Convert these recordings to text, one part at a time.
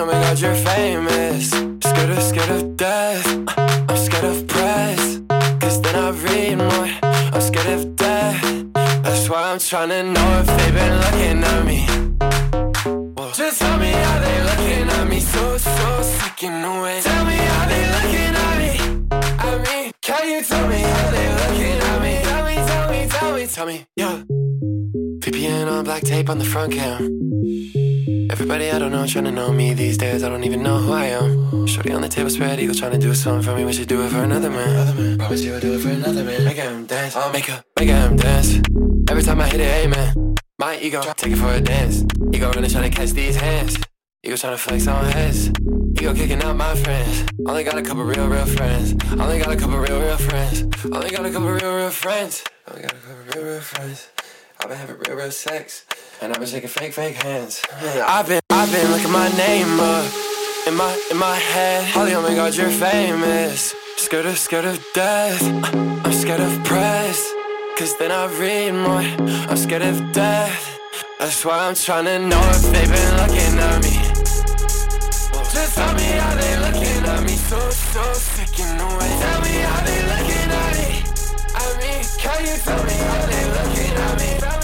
my god, you're famous. Scared of death. I'm scared of press, cause then I read more. I'm scared of death. That's why I'm trying to know if they've been looking at me. Whoa. Just tell me how they looking at me. So sick in the way. Tell me how they looking at me. I mean, can you tell me how they looking at me? Tell me, yeah. VPN on black tape on the front cam. Everybody I don't know trying to know me these days. I don't even know who I am. Shorty on the table spread eagle trying to do something for me. We should do it for another man. Promise you I'll do it for another man. Make him dance. I'll make him dance. Every time I hit it, amen. My ego, take it for a dance. Ego really trying to catch these hands. Ego trying to flex on heads. Ego kicking out my friends. Only got a couple real friends. Only got a couple real friends. Only got a couple real friends. Only got a couple real friends. I've been having real sex, and I've been shaking fake hands. I've been looking my name up in my head. Holly, oh my god, you're famous. Scared of death. I'm scared of press, cause then I read more. I'm scared of death. That's why I'm trying to know if they've been looking at me. Just tell me how they looking at me. So sick in the way. Tell me how they looking at me. I mean, can you tell me how they looking at me? Tell me.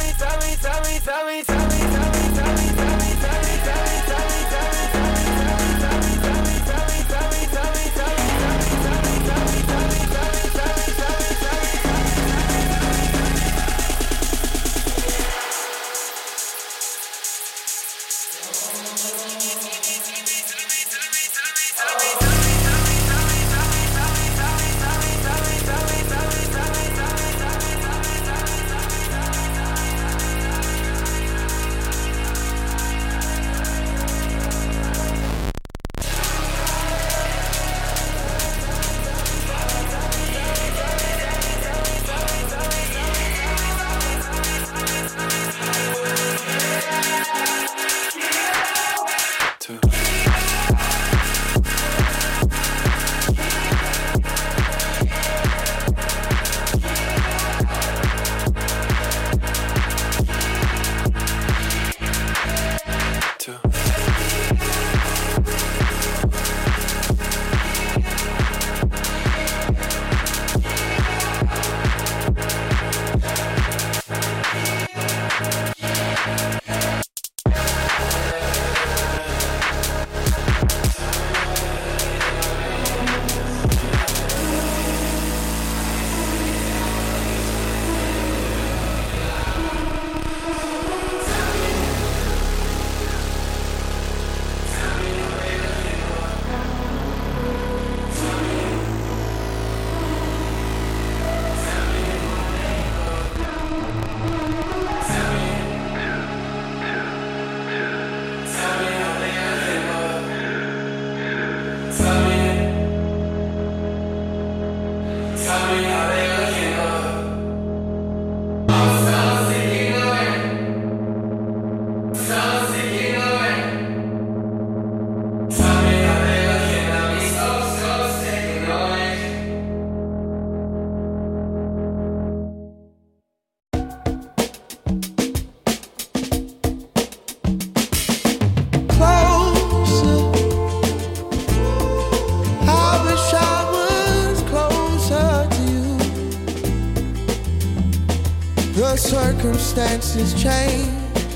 Circumstances change.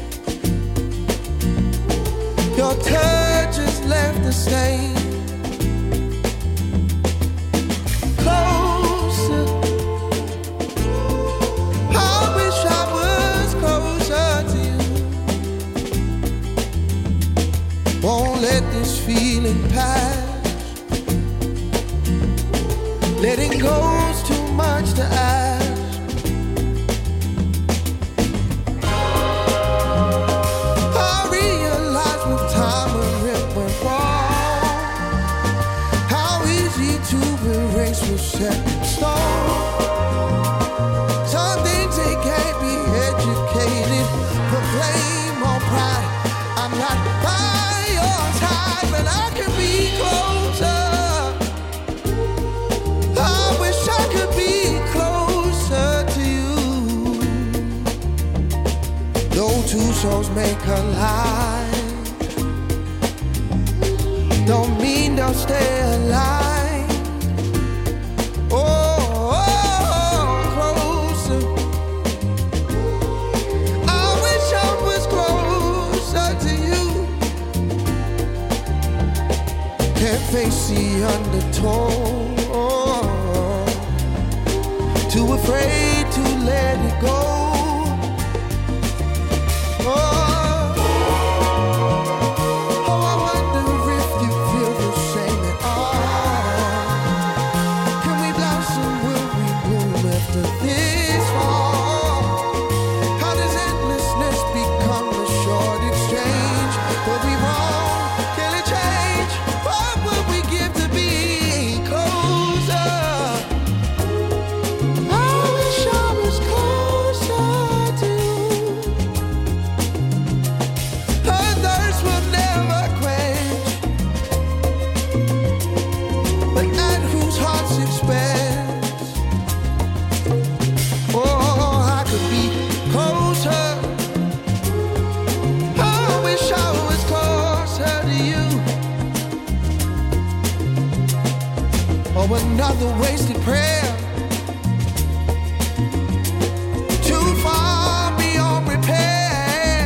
Your touch has left the stain. Closer. I wish I was closer to you. Won't let this feeling pass. Letting go's too much to ask. Set in stone. Some things they can't be educated. Put blame on pride. I'm not by your side, but I can be closer. I wish I could be closer to you. No two souls make a lie. don't mean they'll stay alive. Oh, closer. I wish I was closer to you. Can't face the undertow. Too afraid to let it go. Another wasted prayer, too far beyond repair.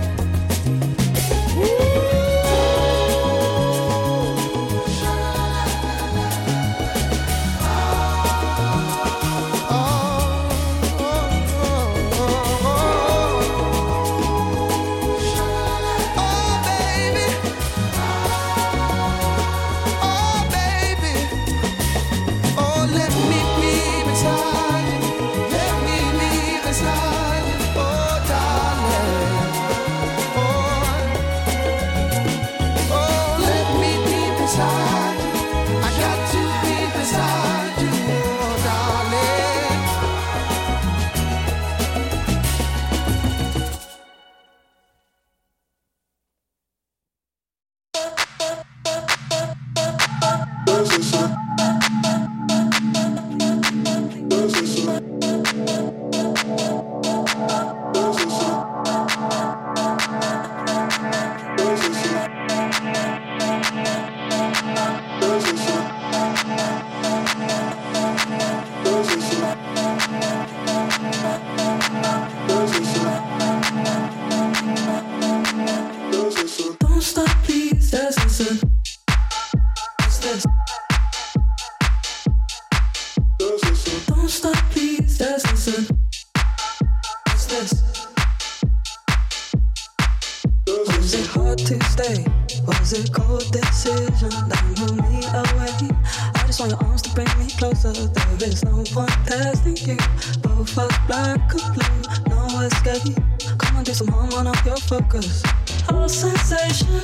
All sensation,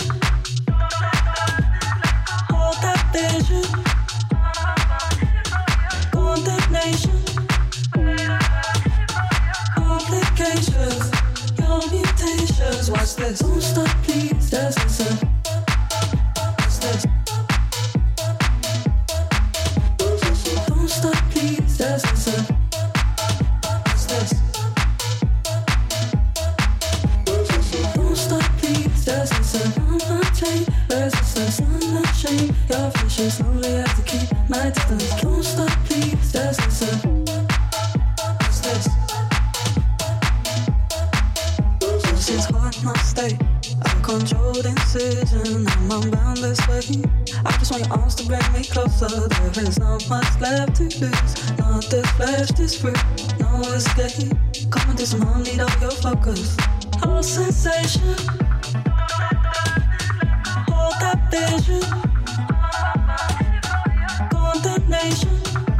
all that vision, condemnation, complications, your mutations. Watch this, don't stop, please. That's listen. Watch this. Don't stop, please. That's listen. Watch this. Resistance, unashamed. Your vision slowly have to keep my distance. Don't stop, please. Just listen. What's this? This is hard, my state. Uncontrolled incision. I'm unbound this way. I just want your arms to bring me closer. There is not much left to lose. Not this flesh, this fruit. No escape. Come and do some harm, need all your focus. All sensation. Vision, condemnation,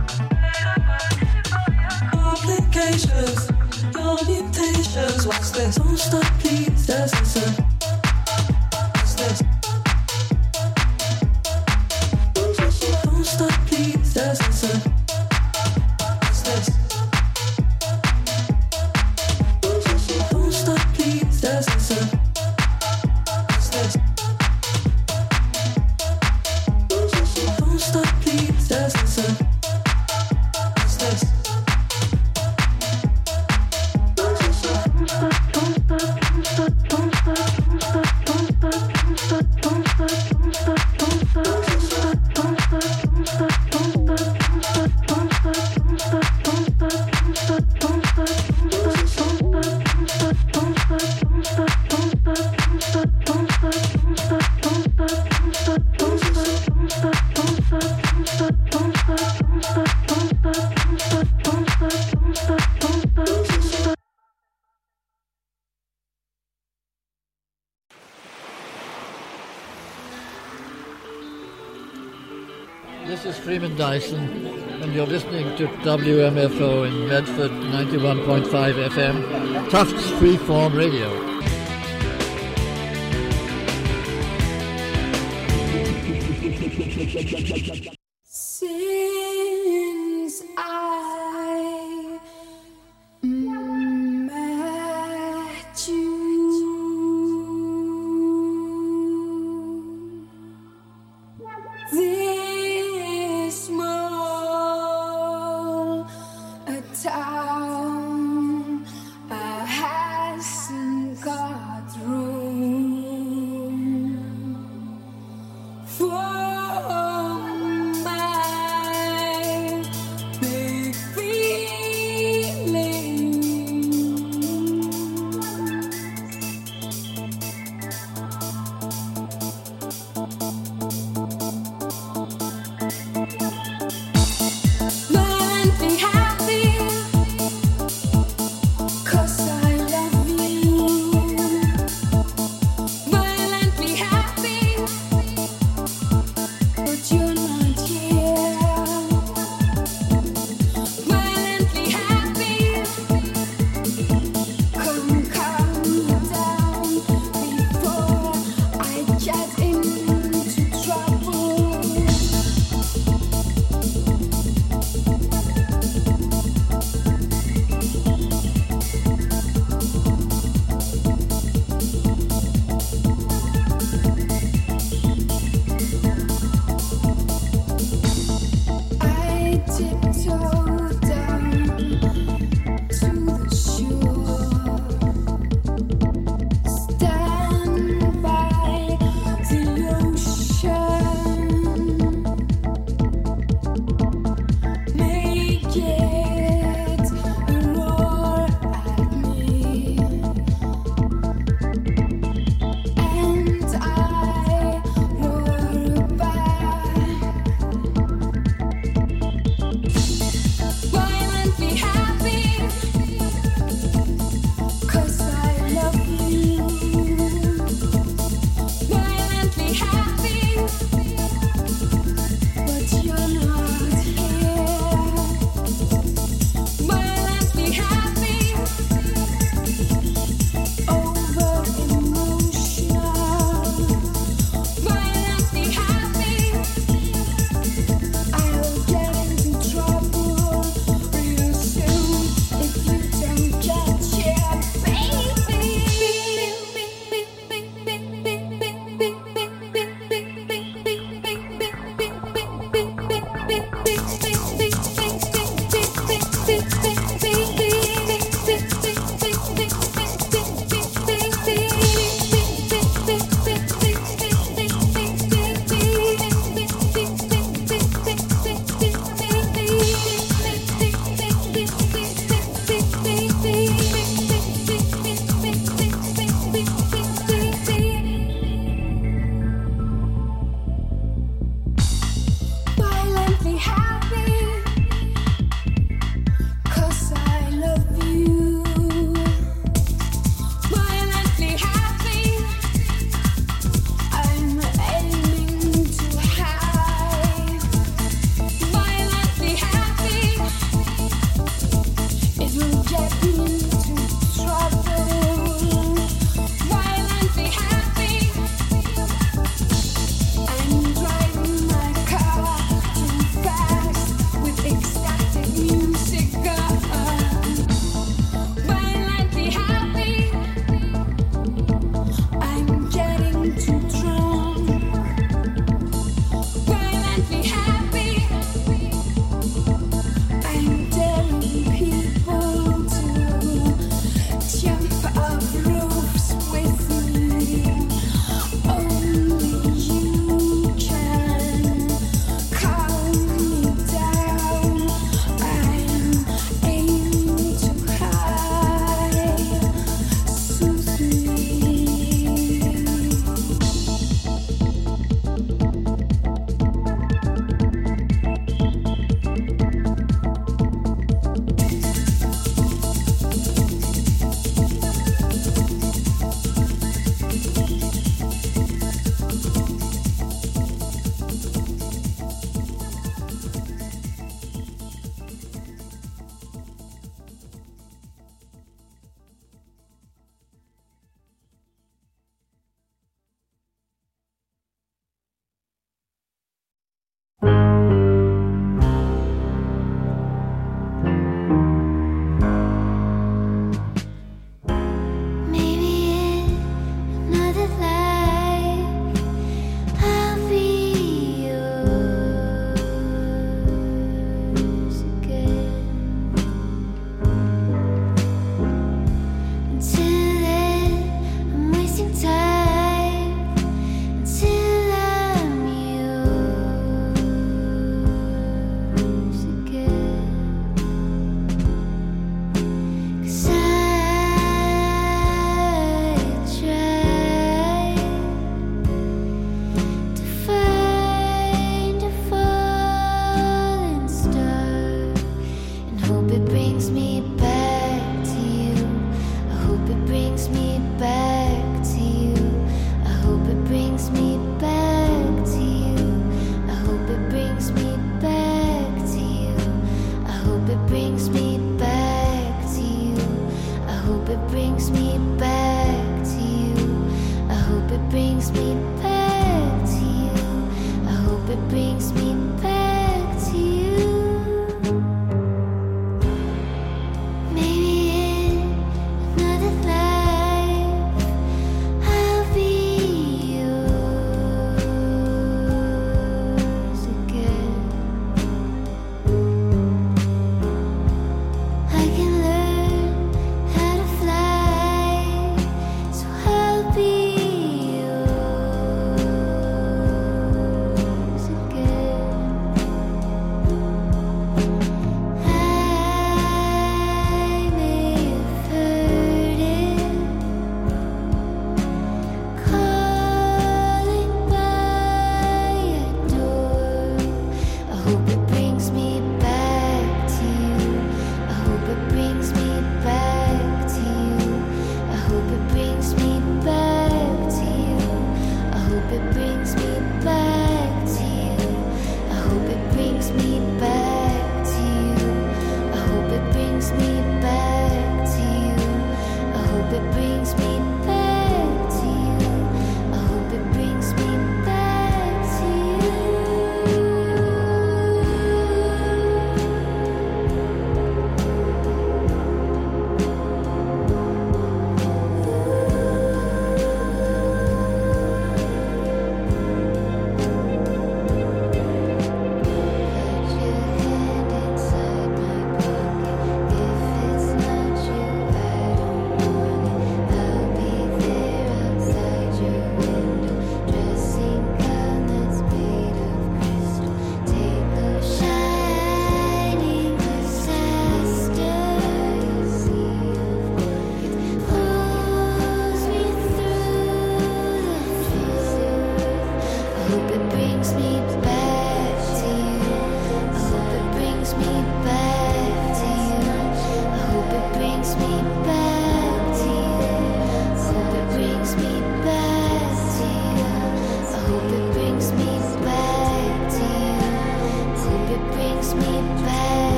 complications, your mutations. Watch this, don't stop, please. Just listen. Watch this. Don't stop, please. Just listen. Watch this. Don't stop, please. Just listen. Watch this. Don't stop. This is Freeman Dyson, and you're listening to WMFO in Medford, 91.5 FM, Tufts Freeform Radio. Since I met you, this small town hasn't got room for my big violently happy, 'cause I love you. Violently happy, but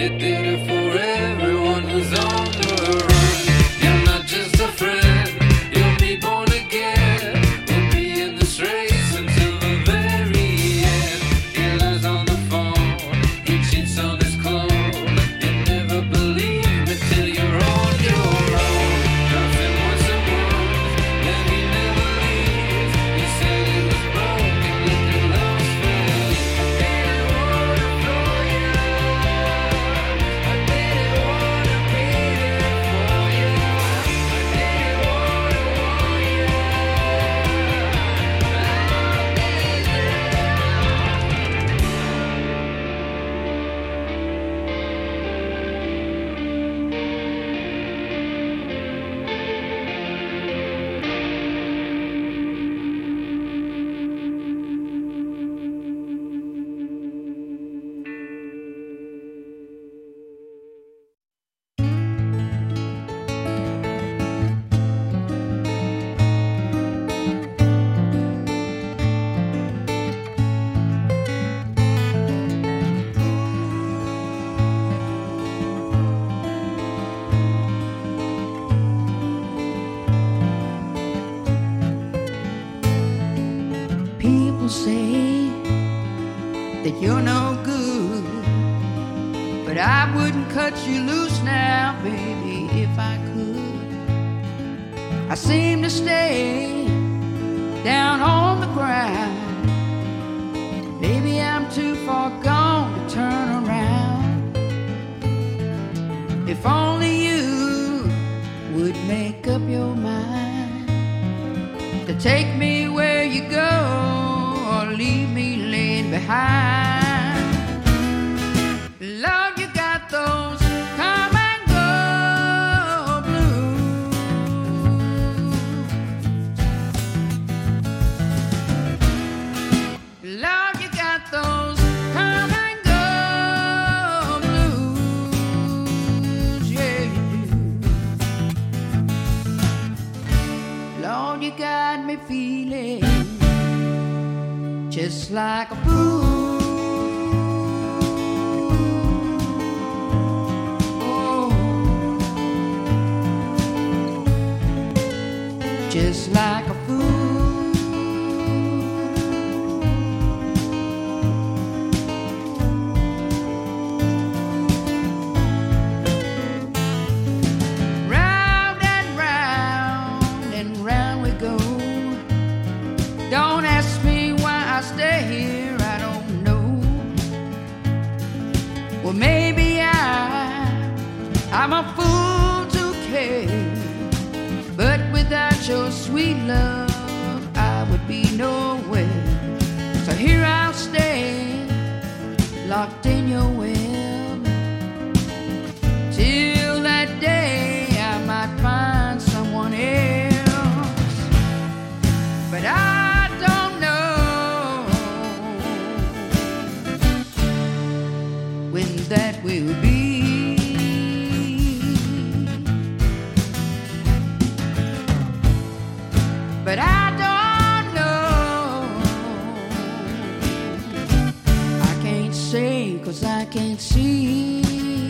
You did it for everyone who's on the run. You're not just a friend, you'll be born again. We'll be in this race until the very end. He lies on the phone, he cheats on his clone. You never believe me till you're on your own. Nothing was a wound, then he never leaves. He said he was broken, but he lost faith. Didn't wanna throw you, I didn't wanna be there for you. I didn't wanna want you. People say that you're no good, but I wouldn't cut you loose now, baby, if I could. I seem to stay down on the ground. Maybe I'm too far gone to turn around. If only you would make up your mind to take me where you go or leave me laying behind. Lord, you got those come and go blues. Lord, you got those come and go blues. Yeah, you do. Lord, you got me feeling just like a fool. Oh, just like a fool. Round and round we go. Don't ask me why I stay here, I don't know. Well, maybe I'm a fool to care, but without your sweet love, I would be nowhere. So here I'll stay, locked in your web, till that day I might find someone else. But I don't know when that will be. But I don't know. I can't say 'cause I can't see.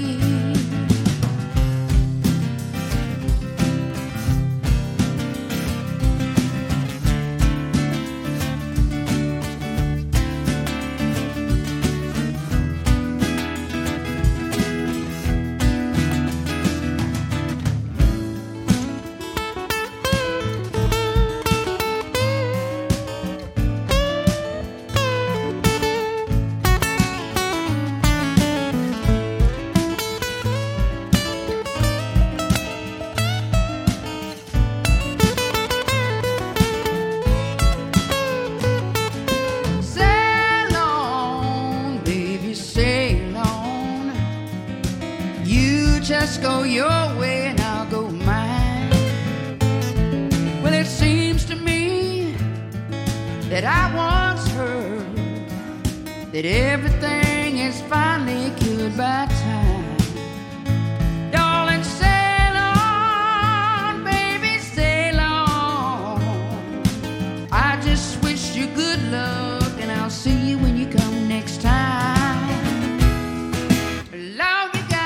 Sail on, baby, sail on. You just go your way and I'll go mine. Well, it seems to me that I once heard that everything is finally cured by time. Darling, sail on, baby, sail on. I just wish you good luck, and I'll see you when you come next time. Lord, you got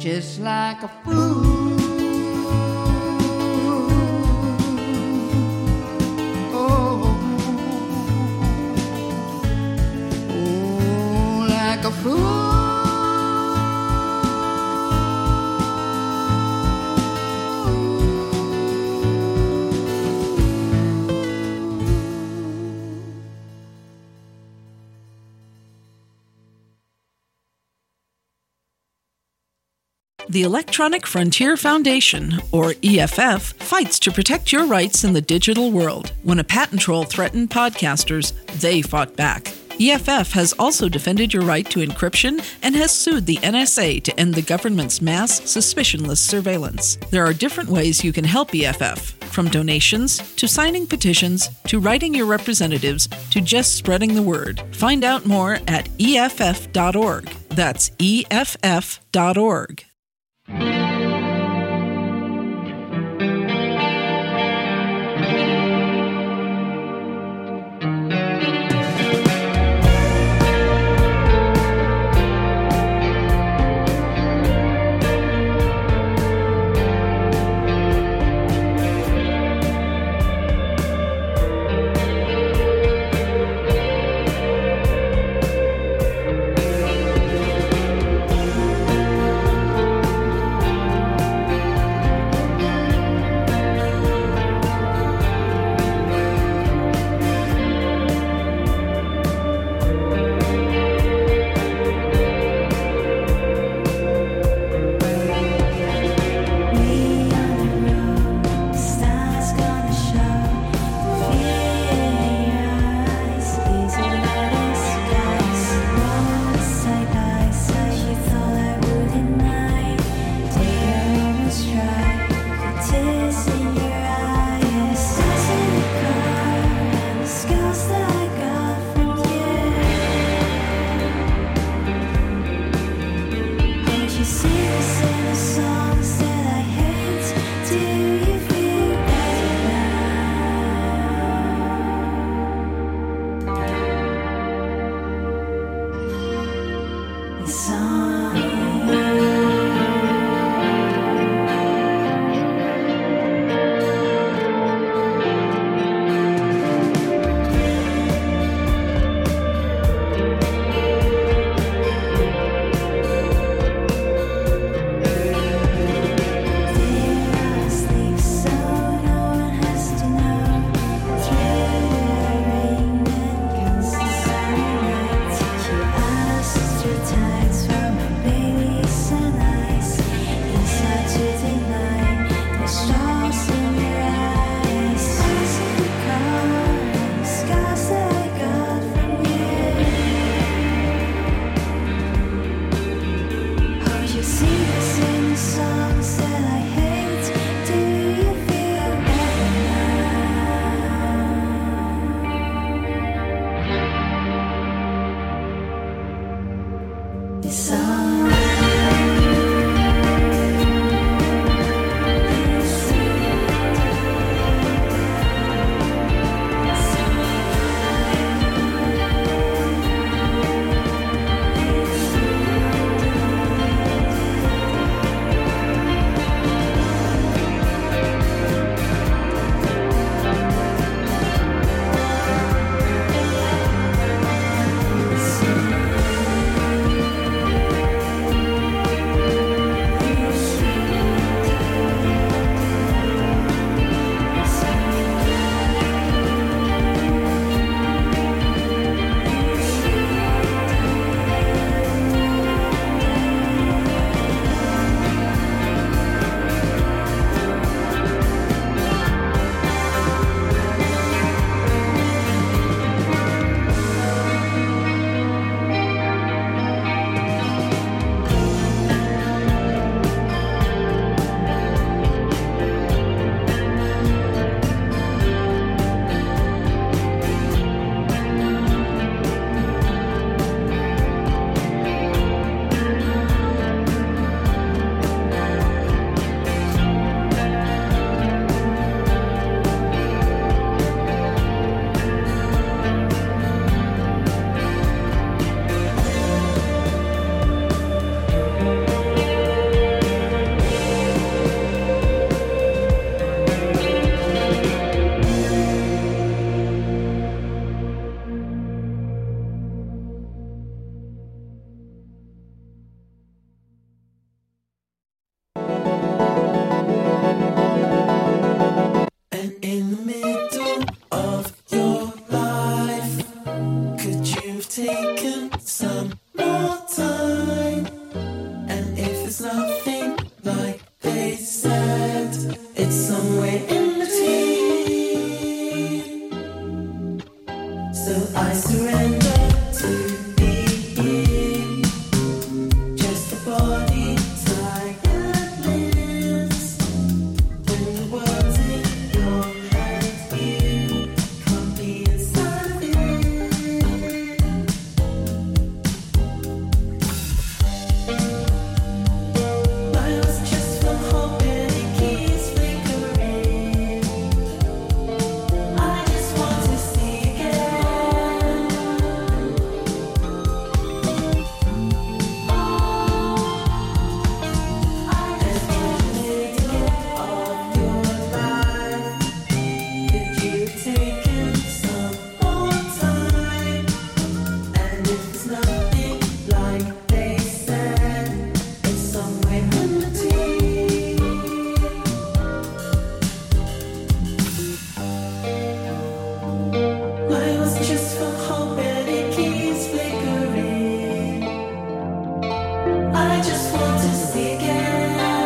just like a fool. Oh, like a fool. The Electronic Frontier Foundation, or EFF, fights to protect your rights in the digital world. When a patent troll threatened podcasters, they fought back. EFF has also defended your right to encryption and has sued the NSA to end the government's mass, suspicionless surveillance. There are different ways you can help EFF, from donations, to signing petitions, to writing your representatives, to just spreading the word. Find out more at EFF.org. That's EFF.org. taken some more time? And if it's nothing like they said, it's somewhere in between. So I surrender to being just a body tiredness. When the world's in your hands, you can't be inside of it. Miles just from hoping it keeps flickering. I just want to see again. As in the middle of your life, could you have taken some more time? And if it's nothing like they said, it's somewhere in between. Miles just from hoping it keeps flickering. I just want to see again.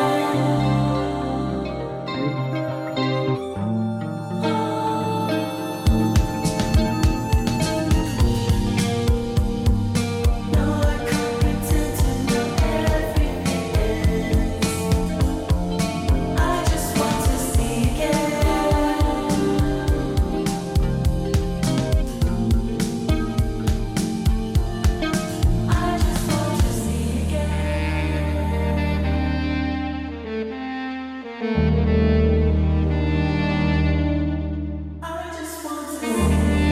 No, I can't pretend to know everything. I just want to see again. I just want to see again. I just want to see.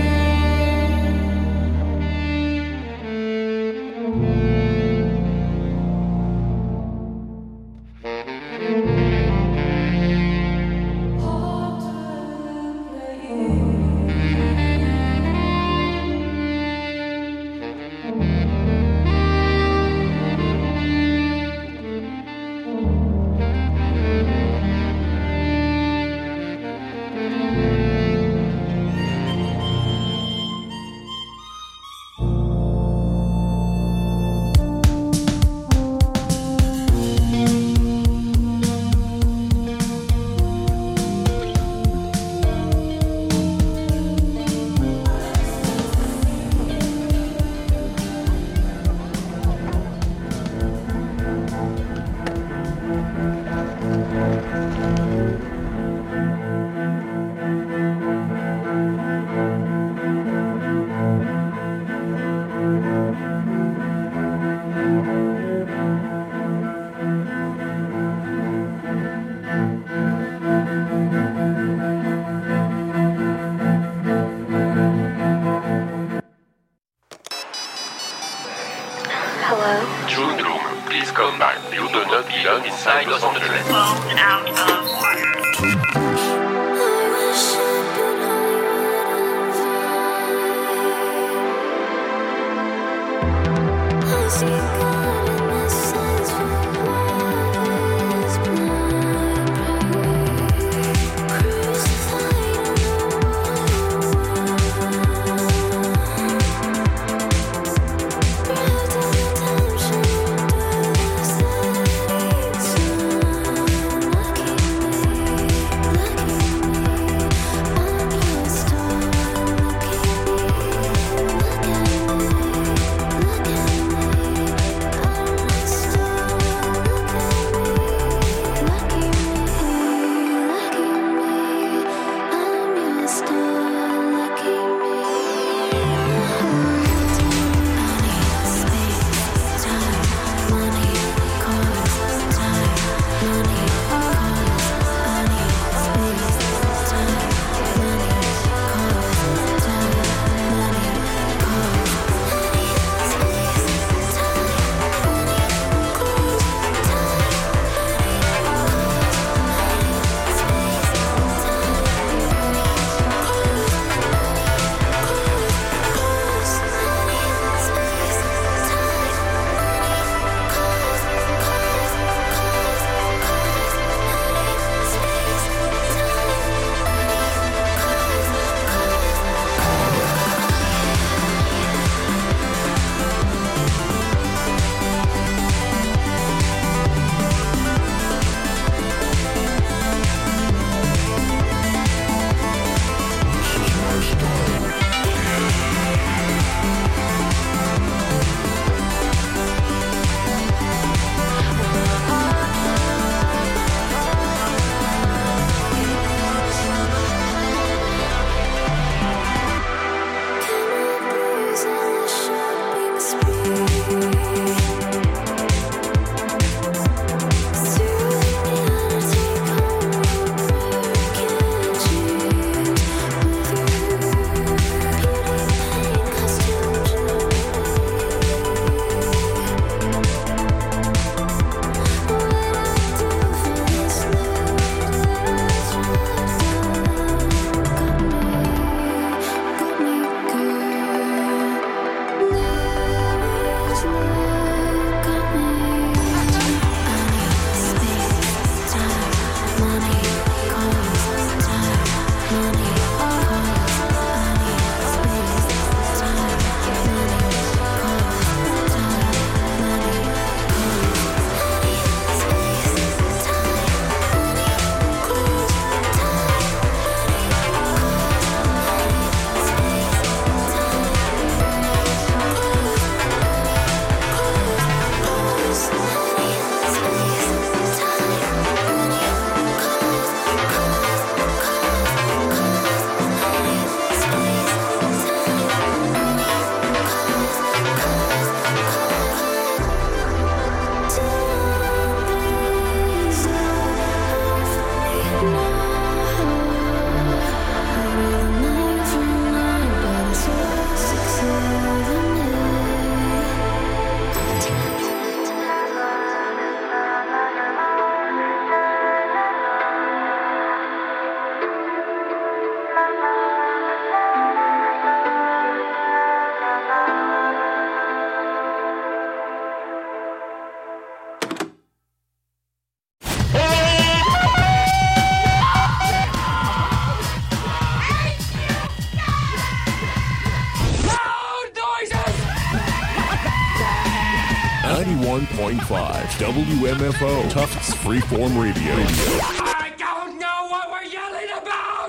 June Room, please come back. You do not belong inside Los Angeles. Blown out of order. 91.5 WMFO Tufts Freeform Radio. I don't know what we're yelling about!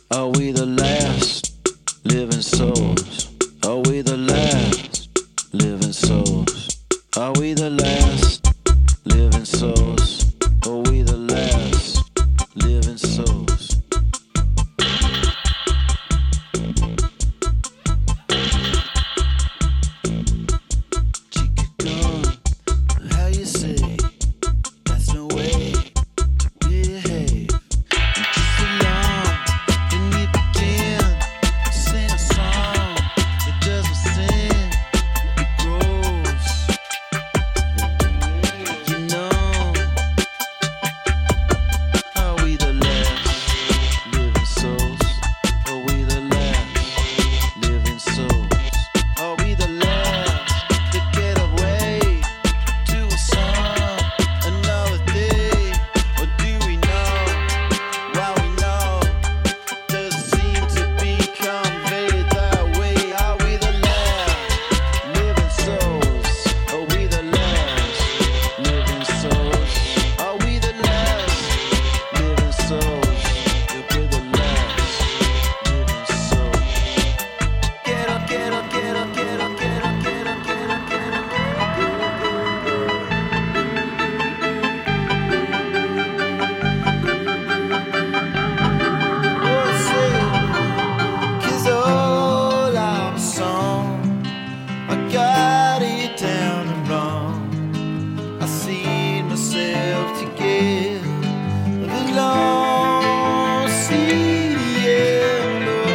Are we the last living souls? Are we the last living souls? Are we the last living souls? Are we the last living souls? Chica gone, how you say? That's no way to behave. And just along, when you begin to sing a song, it doesn't sing, it grows. You know, are we the last living souls? Are we the last living souls? Are we the last to get away to a song another day? Or do we know? Well, we know doesn't seem to be conveyed that way. Are we the last living souls? Are we the last living souls? Are we the last living souls? If we're the last living souls. Get up, get up, get up, get up, get up, get up, get up, get up, Cause all our song, I got it down and wrong. I seen myself to get the long yellow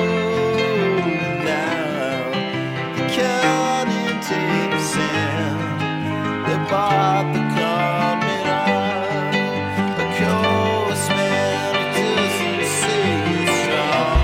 now. The cutting tape sand, they bought the comment on a course, man, it doesn't say it's strong.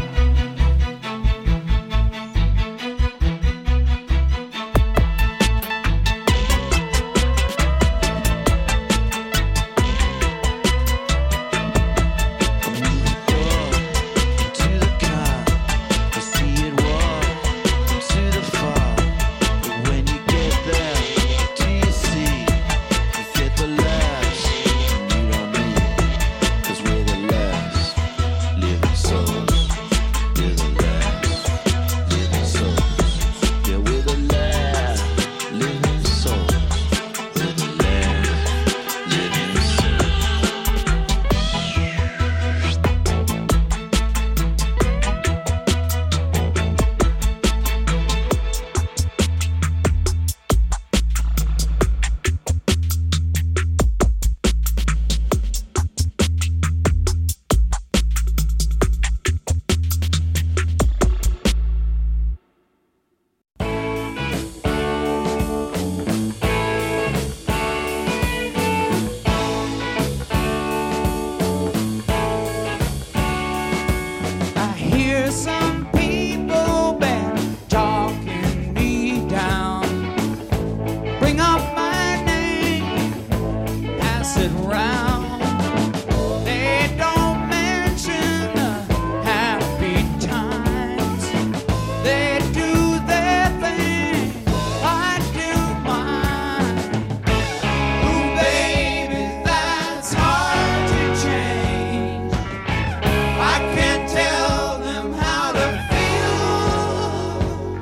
To the car, I see it walk to the far. But when you get there, do you see? You get the last, and you don't need it. 'Cause we're the last living souls. We're the last living souls. Yeah, we're the last living souls. We're the last living souls. I hear some people been talking me down. Bring up my name, pass it round. They don't mention the happy times. They do their thing, I do mine. Ooh, baby, that's hard to change. I can't tell them how to feel.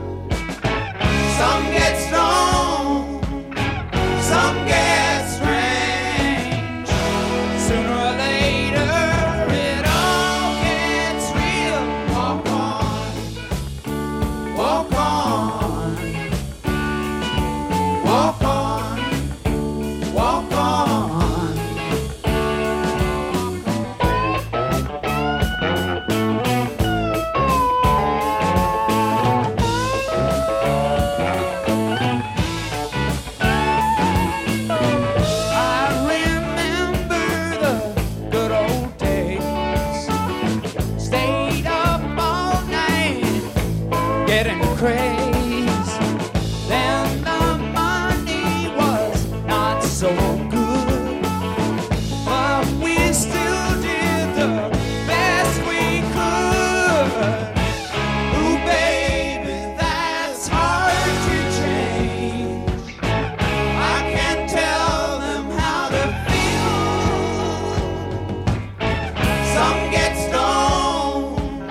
Some get stoned, some get strange. Sooner or later, it all gets real. Walk on, walk on, walk on, walk on. I remember the good old days. Stayed up all night, getting crazed. Then the money was not so good, but we still did the best we could. Ooh, baby, that's hard to change. I can't tell them how to feel. Some get stoned,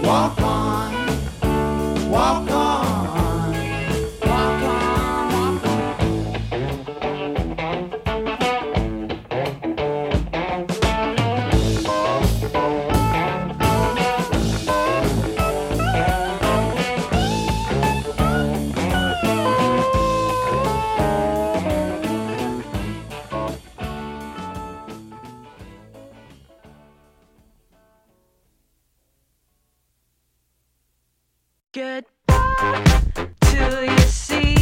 Walk on, walk on, walk on, walk on. Goodbye till you see